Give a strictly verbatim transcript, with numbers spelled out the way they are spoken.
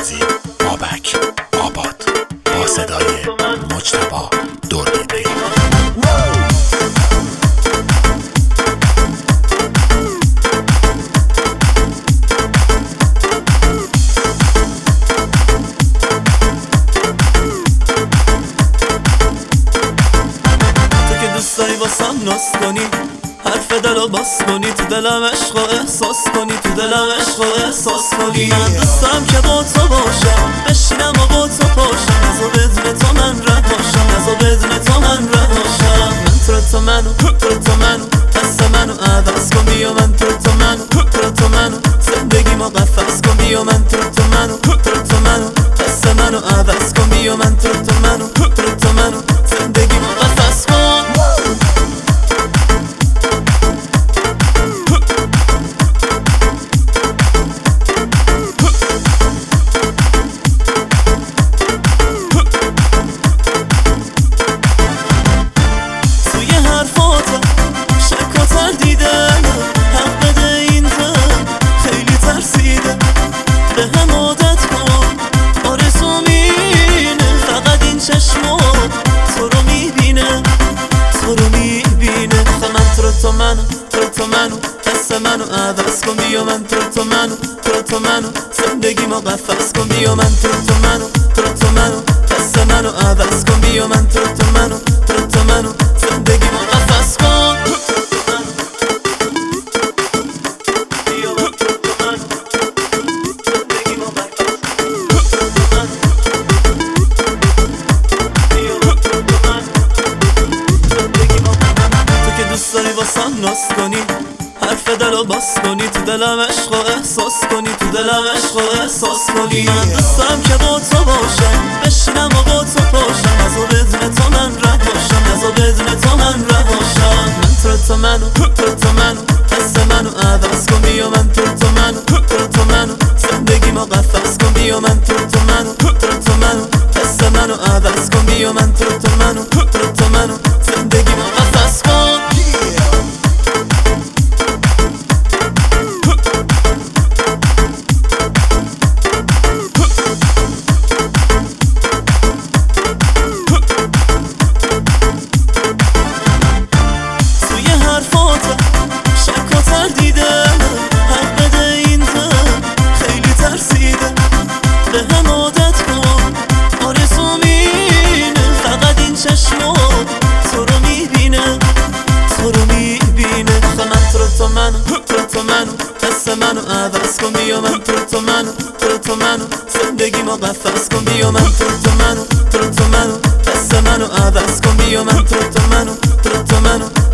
بازی بابک آباد با صدای مجتبی دوربیدی. دوست داری واسم ناز کنی، حرف دلو باز کنی، تو دلم عشق و احساس کنی، تو دلم عشق و احساس کنی. من دوست دارم که با تو باشم، بشینم و با تو پاشم، نزا بدون تو من ره باشم، نزا بدون تو من ره باشم. من تو تو منو، تو تو منو، دست منو عوض کن بیا. من تو تو منو، تو تو منو، زندگی ما قفص کن بیا. من تو تو منو، تو تو منو، دست منو عوض کن بیا. من تو تو منو، تو تو منو، زندگی ما قفص کن. تو منو، تو تو منو، دست منو عوض کن بیا. من تو تو منو، تو تو منو، زندگی ما قفص کن بیا. من تو تو منو، تو تو منو، دست منو عوض کن بیا. من تو تو منو، تو تو منو، زندگی ما قفص کن. دوست داری واسم ناز کنی، حرف دلو باز کنی، تو دلم عشق و احساس کنی، تو دلم عشق و احساس کنی. من دوست دارم که با تو باشم، بشینم و با تو پاشم، نزا بدون تو من ره باشم، نزا بدون تو من ره باشم. من تو تو منو، تو تو منو، دست منو عوض کن بیا. من تو تو منو، تو تو منو، زندگی ما قفص کن بیا. من تو تو منو، تو تو منو، دست منو عوض کن بیا. من تو تو منو، تو تو منو، زندگی ما قفص کن. تو منو، دست منو عوض کن بیا. من تو تو منو، تو تو منو، زندگی ما قفص کن بیا. من تو تو منو، تو تو منو، دست منو عوض کن بیا. من تو تو منو، تو تو منو،